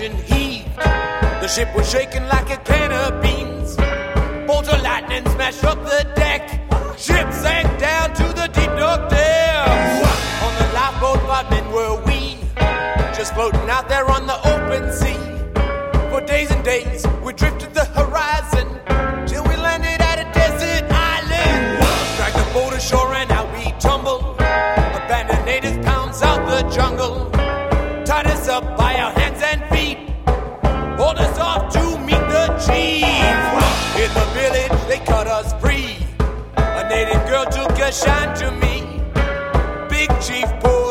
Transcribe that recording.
ocean heaved. The ship was shaking like a can of beans. Bolts of lightning smashed up the deck. Ship sank down to the deep dark depths. On the lifeboat, 5 men were we, just floating out there on the open sea. For days and days, we drifted the horizon till we landed at a desert island. Dragged the boat ashore and out we tumbled. Abandoned native pounds out the jungle. Tied us up by our hands and feet. Hold us off to meet the chief. In the village, they cut us free. A native girl took a shine to me. Big Chief pulled